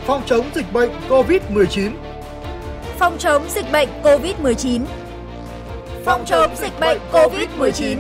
phòng chống dịch bệnh COVID-19. Phòng chống dịch bệnh COVID-19. Phòng chống dịch bệnh COVID-19.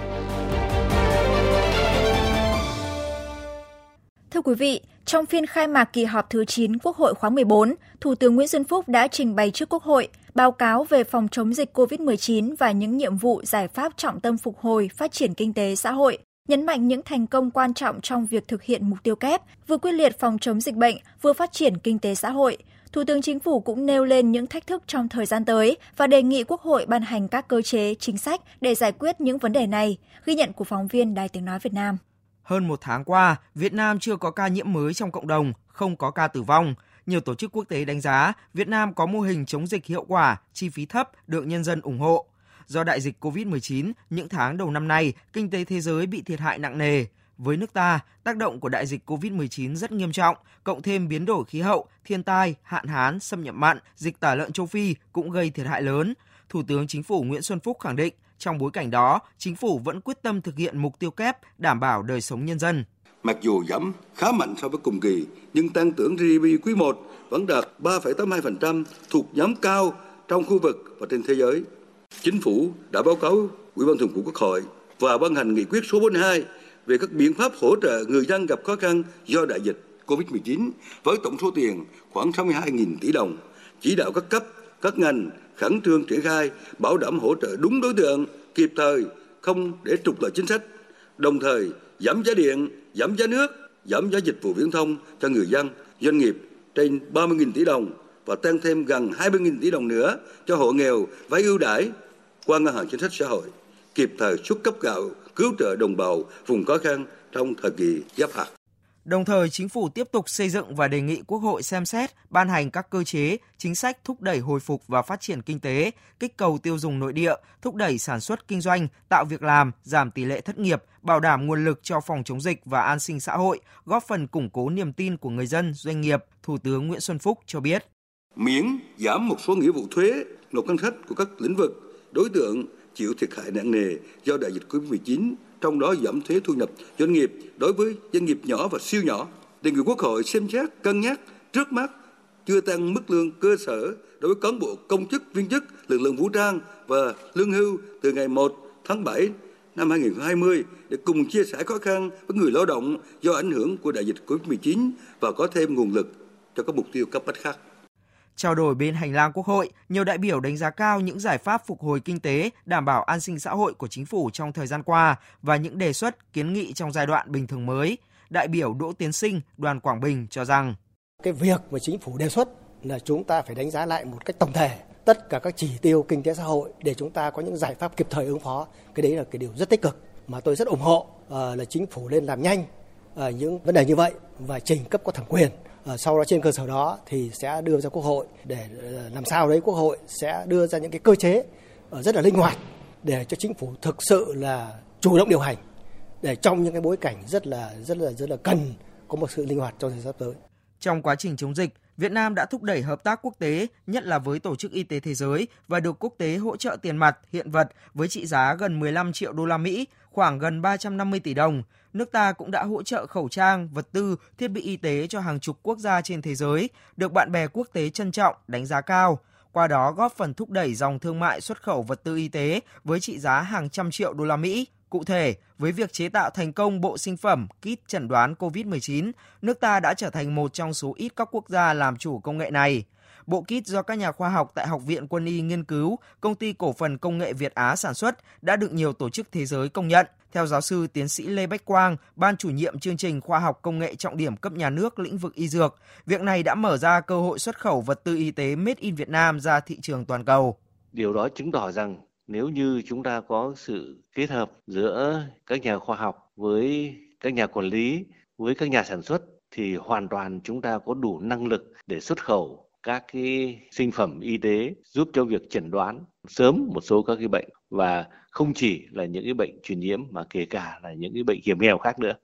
Thưa quý vị, trong phiên khai mạc kỳ họp thứ 9 Quốc hội khóa 14, Thủ tướng Nguyễn Xuân Phúc đã trình bày trước Quốc hội báo cáo về phòng chống dịch COVID-19 và những nhiệm vụ giải pháp trọng tâm phục hồi, phát triển kinh tế xã hội, nhấn mạnh những thành công quan trọng trong việc thực hiện mục tiêu kép, vừa quyết liệt phòng chống dịch bệnh, vừa phát triển kinh tế xã hội. Thủ tướng Chính phủ cũng nêu lên những thách thức trong thời gian tới và đề nghị Quốc hội ban hành các cơ chế, chính sách để giải quyết những vấn đề này. Ghi nhận của phóng viên Đài Tiếng Nói Việt Nam. Hơn một tháng qua, Việt Nam chưa có ca nhiễm mới trong cộng đồng, không có ca tử vong. Nhiều tổ chức quốc tế đánh giá Việt Nam có mô hình chống dịch hiệu quả, chi phí thấp, được nhân dân ủng hộ. Do đại dịch COVID-19, những tháng đầu năm nay, kinh tế thế giới bị thiệt hại nặng nề. Với nước ta, tác động của đại dịch COVID-19 rất nghiêm trọng, cộng thêm biến đổi khí hậu, thiên tai, hạn hán, xâm nhập mặn, dịch tả lợn châu Phi cũng gây thiệt hại lớn. Thủ tướng Chính phủ Nguyễn Xuân Phúc khẳng định, trong bối cảnh đó, Chính phủ vẫn quyết tâm thực hiện mục tiêu kép đảm bảo đời sống nhân dân. Mặc dù giảm khá mạnh so với cùng kỳ, nhưng tăng trưởng GDP quý 1 vẫn đạt 3,82%, thuộc nhóm cao trong khu vực và trên thế giới. Chính phủ đã báo cáo Ủy ban Thường vụ Quốc hội và ban hành nghị quyết số 42 về các biện pháp hỗ trợ người dân gặp khó khăn do đại dịch COVID-19 với tổng số tiền khoảng 62.000 tỷ đồng, chỉ đạo các cấp, các ngành khẩn trương triển khai, bảo đảm hỗ trợ đúng đối tượng, kịp thời, không để trục lợi chính sách, đồng thời giảm giá điện, giảm giá nước, giảm giá dịch vụ viễn thông cho người dân, doanh nghiệp trên 30.000 tỷ đồng và tăng thêm gần 20.000 tỷ đồng nữa cho hộ nghèo vay ưu đãi qua ngân hàng chính sách xã hội, kịp thời xuất cấp gạo cứu trợ đồng bào vùng khó khăn trong thời kỳ giáp hạt. Đồng thời, Chính phủ tiếp tục xây dựng và đề nghị Quốc hội xem xét, ban hành các cơ chế, chính sách thúc đẩy hồi phục và phát triển kinh tế, kích cầu tiêu dùng nội địa, thúc đẩy sản xuất kinh doanh, tạo việc làm, giảm tỷ lệ thất nghiệp, bảo đảm nguồn lực cho phòng chống dịch và an sinh xã hội, góp phần củng cố niềm tin của người dân, doanh nghiệp, Thủ tướng Nguyễn Xuân Phúc cho biết. Miễn giảm một số nghĩa vụ thuế, nộp ngân sách của các lĩnh vực, đối tượng chịu thiệt hại nặng nề do đại dịch COVID-19, trong đó giảm thuế thu nhập doanh nghiệp đối với doanh nghiệp nhỏ và siêu nhỏ. Đề nghị Quốc hội xem xét cân nhắc trước mắt chưa tăng mức lương cơ sở đối với cán bộ công chức viên chức lực lượng vũ trang và lương hưu từ ngày 1 tháng 7 năm 2020 để cùng chia sẻ khó khăn với người lao động do ảnh hưởng của đại dịch COVID-19 và có thêm nguồn lực cho các mục tiêu cấp bách khác. Trao đổi bên hành lang Quốc hội, nhiều đại biểu đánh giá cao những giải pháp phục hồi kinh tế, đảm bảo an sinh xã hội của Chính phủ trong thời gian qua và những đề xuất, kiến nghị trong giai đoạn bình thường mới. Đại biểu Đỗ Tiến Sinh, đoàn Quảng Bình cho rằng cái việc mà Chính phủ đề xuất là chúng ta phải đánh giá lại một cách tổng thể tất cả các chỉ tiêu kinh tế xã hội để chúng ta có những giải pháp kịp thời ứng phó. Cái đấy là cái điều rất tích cực mà tôi rất ủng hộ là Chính phủ nên làm nhanh những vấn đề như vậy và trình cấp có thẩm quyền. Sau đó trên cơ sở đó thì sẽ đưa ra Quốc hội để làm sao đấy Quốc hội sẽ đưa ra những cái cơ chế rất là linh hoạt để cho Chính phủ thực sự là chủ động điều hành để trong những cái bối cảnh rất là cần có một sự linh hoạt trong thời gian tới. Trong quá trình chống dịch, Việt Nam đã thúc đẩy hợp tác quốc tế, nhất là với Tổ chức Y tế Thế giới và được quốc tế hỗ trợ tiền mặt, hiện vật với trị giá gần 15 triệu đô la Mỹ, khoảng gần 350 tỷ đồng. Nước ta cũng đã hỗ trợ khẩu trang, vật tư, thiết bị y tế cho hàng chục quốc gia trên thế giới, được bạn bè quốc tế trân trọng, đánh giá cao. Qua đó góp phần thúc đẩy dòng thương mại xuất khẩu vật tư y tế với trị giá hàng trăm triệu đô la Mỹ. Cụ thể, với việc chế tạo thành công bộ sinh phẩm, kit chẩn đoán COVID-19, nước ta đã trở thành một trong số ít các quốc gia làm chủ công nghệ này. Bộ kit do các nhà khoa học tại Học viện Quân y nghiên cứu, Công ty Cổ phần Công nghệ Việt Á sản xuất đã được nhiều tổ chức thế giới công nhận. Theo giáo sư tiến sĩ Lê Bách Quang, ban chủ nhiệm chương trình khoa học công nghệ trọng điểm cấp nhà nước lĩnh vực y dược, việc này đã mở ra cơ hội xuất khẩu vật tư y tế Made in Việt Nam ra thị trường toàn cầu. Điều đó chứng tỏ rằng nếu như chúng ta có sự kết hợp giữa các nhà khoa học với các nhà quản lý, với các nhà sản xuất thì hoàn toàn chúng ta có đủ năng lực để xuất khẩu các cái sinh phẩm y tế giúp cho việc chẩn đoán sớm một số các cái bệnh và không chỉ là những cái bệnh truyền nhiễm mà kể cả là những cái bệnh hiểm nghèo khác nữa.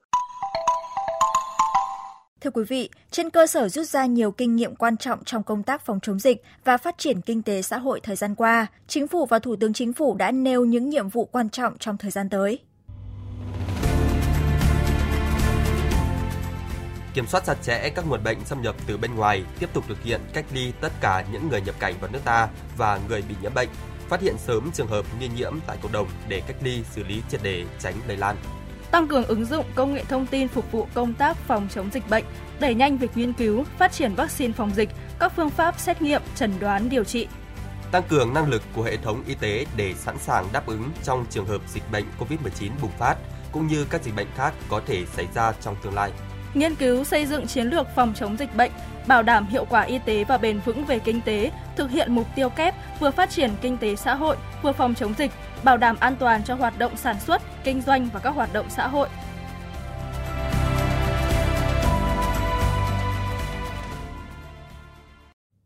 Thưa quý vị, trên cơ sở rút ra nhiều kinh nghiệm quan trọng trong công tác phòng chống dịch và phát triển kinh tế xã hội thời gian qua, Chính phủ và Thủ tướng Chính phủ đã nêu những nhiệm vụ quan trọng trong thời gian tới. kiểm soát chặt chẽ các nguồn bệnh xâm nhập từ bên ngoài, tiếp tục thực hiện cách ly tất cả những người nhập cảnh vào nước ta và người bị nhiễm bệnh, phát hiện sớm trường hợp nghi nhiễm tại cộng đồng để cách ly, xử lý triệt để, tránh lây lan. Tăng cường ứng dụng công nghệ thông tin phục vụ công tác phòng chống dịch bệnh, đẩy nhanh việc nghiên cứu, phát triển vaccine phòng dịch, các phương pháp xét nghiệm, chẩn đoán, điều trị. Tăng cường năng lực của hệ thống y tế để sẵn sàng đáp ứng trong trường hợp dịch bệnh COVID-19 bùng phát, cũng như các dịch bệnh khác có thể xảy ra trong tương lai. Nghiên cứu xây dựng chiến lược phòng chống dịch bệnh, bảo đảm hiệu quả y tế và bền vững về kinh tế, thực hiện mục tiêu kép vừa phát triển kinh tế xã hội, vừa phòng chống dịch, bảo đảm an toàn cho hoạt động sản xuất, kinh doanh và các hoạt động xã hội,